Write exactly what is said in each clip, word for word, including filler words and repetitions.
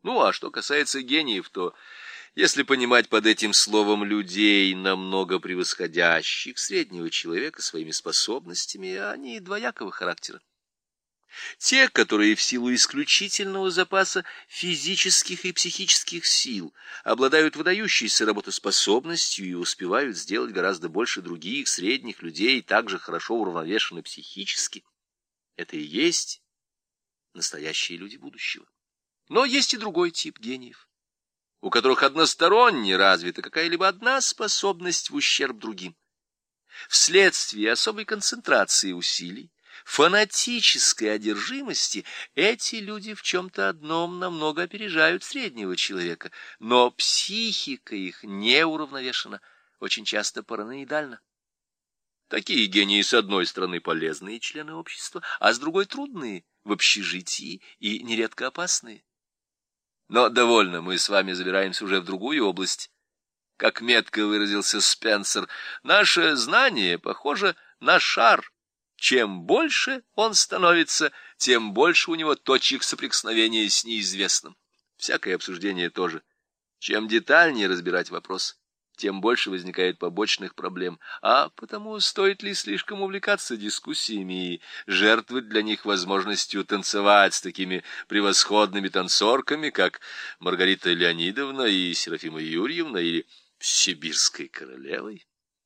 Ну, а что касается гениев, то, если понимать под этим словом людей, намного превосходящих среднего человека своими способностями, они двоякого характера. Те, которые в силу исключительного запаса физических и психических сил обладают выдающейся работоспособностью и успевают сделать гораздо больше других средних людей, также хорошо уравновешены психически, это и есть настоящие люди будущего. Но есть и другой тип гениев, у которых односторонне развита какая-либо одна способность в ущерб другим. Вследствие особой концентрации усилий, фанатической одержимости, эти люди в чем-то одном намного опережают среднего человека, но психика их не уравновешена, очень часто параноидальна. Такие гении, с одной стороны, полезные члены общества, а с другой трудные в общежитии и нередко опасные. Но довольно, мы с вами забираемся уже в другую область. Как метко выразился Спенсер, наше знание похоже на шар. Чем больше он становится, тем больше у него точек соприкосновения с неизвестным. Всякое обсуждение тоже. Чем детальнее разбирать вопрос, тем больше возникает побочных проблем. А потому стоит ли слишком увлекаться дискуссиями и жертвовать для них возможностью танцевать с такими превосходными танцорками, как Маргарита Леонидовна и Серафима Юрьевна или Сибирской королевой?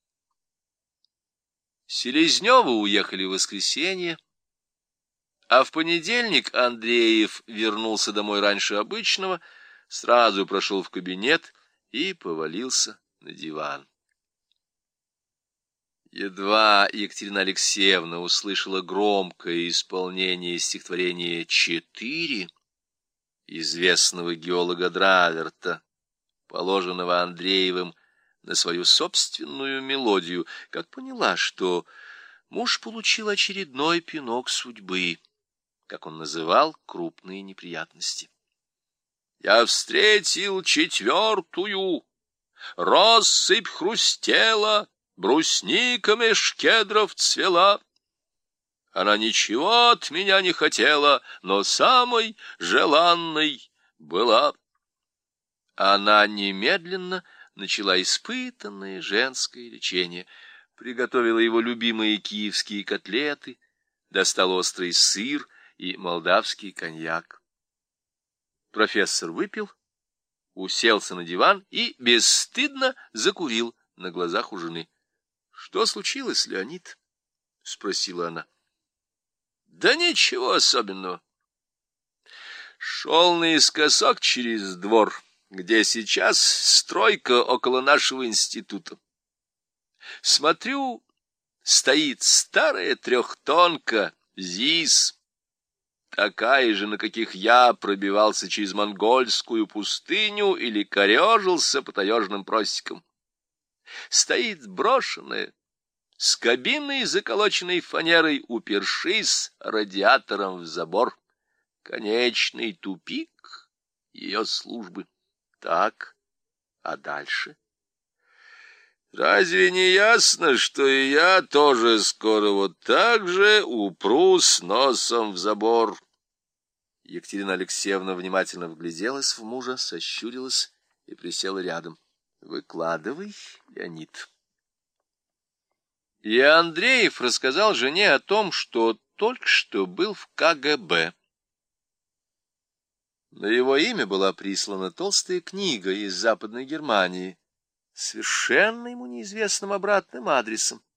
Селезнёвы уехали в воскресенье, а в понедельник Андреев вернулся домой раньше обычного, сразу прошел в кабинет и повалился на диван. Едва Екатерина Алексеевна услышала громкое исполнение стихотворения «Четыре» известного геолога Драверта, положенного Андреевым на свою собственную мелодию, как поняла, что муж получил очередной пинок судьбы, как он называл крупные неприятности. «Я встретил четвертую, россыпь хрустела, брусника меж кедров цвела. Она ничего от меня не хотела, но самой желанной была». Она немедленно начала испытанное женское лечение, приготовила его любимые киевские котлеты, достала острый сыр и молдавский коньяк. Профессор выпил, уселся на диван и бесстыдно закурил на глазах у жены. — Что случилось, Леонид? — спросила она. — Да ничего особенного. Шел наискосок через двор, где сейчас стройка около нашего института. Смотрю, стоит старая трехтонка ЗИС, такая же, на каких я пробивался через монгольскую пустыню или корежился по таежным просекам. Стоит брошенная, с кабиной, заколоченной фанерой, упершись радиатором в забор. Конечный тупик ее службы. Так, а дальше? Разве не ясно, что и я тоже скоро вот так же упрусь носом в забор? Екатерина Алексеевна внимательно вгляделась в мужа, сощурилась и присела рядом. Выкладывай, Леонид. И Андреев рассказал жене о том, что только что был в ка гэ бэ. На его имя была прислана толстая книга из Западной Германии, совершенно ему неизвестным обратным адресом.